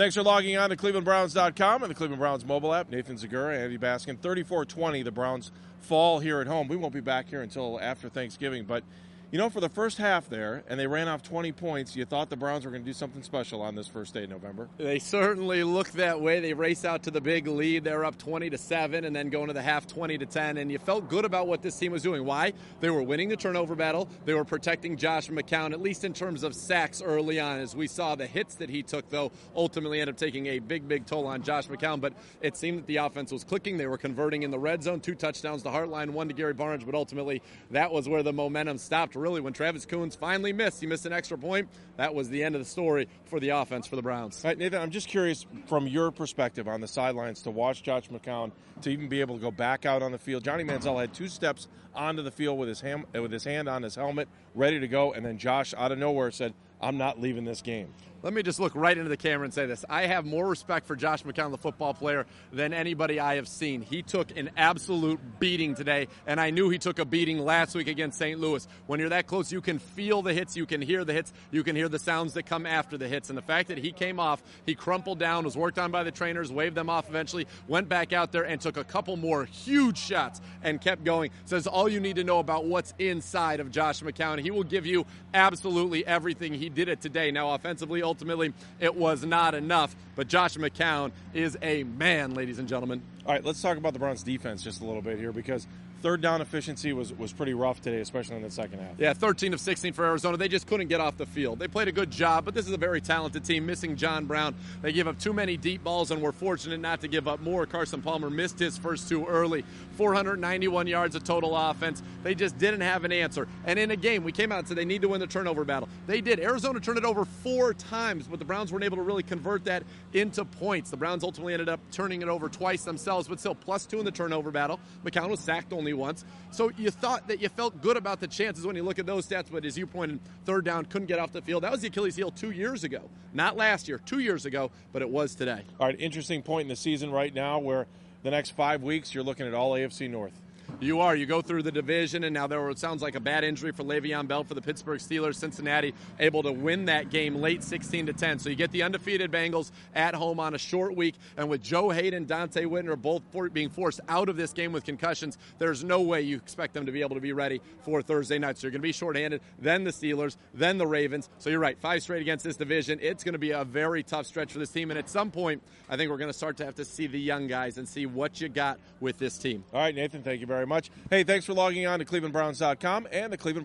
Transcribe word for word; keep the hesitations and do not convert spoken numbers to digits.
Thanks for logging on to Cleveland Browns dot com and the Cleveland Browns mobile app. Nathan Zegura, Andy Baskin, thirty-four twenty. The Browns fall here at home. We won't be back here until after Thanksgiving, but you know, for the first half there, and they ran off twenty points, you thought the Browns were going to do something special on this first day of November. They certainly look that way. They race out to the big lead. They're up twenty to seven, and then going to the half twenty to ten, and you felt good about what this team was doing. Why? They were winning the turnover battle. They were protecting Josh McCown, at least in terms of sacks early on. As we saw, the hits that he took, though, ultimately ended up taking a big, big toll on Josh McCown, but it seemed that the offense was clicking. They were converting in the red zone, two touchdowns to Hartline, one to Gary Barnes, but ultimately that was where the momentum stopped, really, when Travis Coons finally missed. He missed an extra point. That was the end of the story for the offense for the Browns. All right, Nathan, I'm just curious from your perspective on the sidelines to watch Josh McCown to even be able to go back out on the field. Johnny Manziel had two steps onto the field with his ham, with his hand on his helmet, ready to go, and then Josh out of nowhere said, I'm not leaving this game. Let me just look right into the camera and say this. I have more respect for Josh McCown, the football player, than anybody I have seen. He took an absolute beating today, and I knew he took a beating last week against Saint Louis. When you're that close, you can feel the hits, you can hear the hits, you can hear the sounds that come after the hits. And the fact that he came off, he crumpled down, was worked on by the trainers, waved them off eventually, went back out there and took a couple more huge shots and kept going, says all you need to know about what's inside of Josh McCown. He will give you absolutely everything. He did it today. Now, offensively, ultimately, it was not enough, but Josh McCown is a man, ladies and gentlemen. All right, let's talk about the Browns' defense just a little bit here, because third down efficiency was, was pretty rough today, especially in the second half. Yeah, thirteen of sixteen for Arizona. They just couldn't get off the field. They played a good job, but this is a very talented team, missing John Brown. They give up too many deep balls and were fortunate not to give up more. Carson Palmer missed his first two early. four hundred ninety-one yards of total offense. They just didn't have an answer. And in a game, we came out and said they need to win the turnover battle. They did. Arizona turned it over four times, but the Browns weren't able to really convert that into points. The Browns ultimately ended up turning it over twice themselves, but still plus two in the turnover battle. McCown was sacked only once. So you thought that you felt good about the chances when you look at those stats, but as you pointed, third down, couldn't get off the field. That was the Achilles heel two years ago. Not last year, two years ago, but it was today. All right, interesting point in the season right now where the next five weeks you're looking at all A F C North. You are. You go through the division, and now there it sounds like a bad injury for Le'Veon Bell for the Pittsburgh Steelers. Cincinnati able to win that game late sixteen to ten. So you get the undefeated Bengals at home on a short week, and with Joe Hayden, Dante Whitner both for being forced out of this game with concussions, there's no way you expect them to be able to be ready for Thursday night. So you're going to be shorthanded, then the Steelers, then the Ravens. So you're right, five straight against this division. It's going to be a very tough stretch for this team, and at some point, I think we're going to start to have to see the young guys and see what you got with this team. All right, Nathan, thank you very much. Hey, thanks for logging on to Cleveland Browns dot com and the Cleveland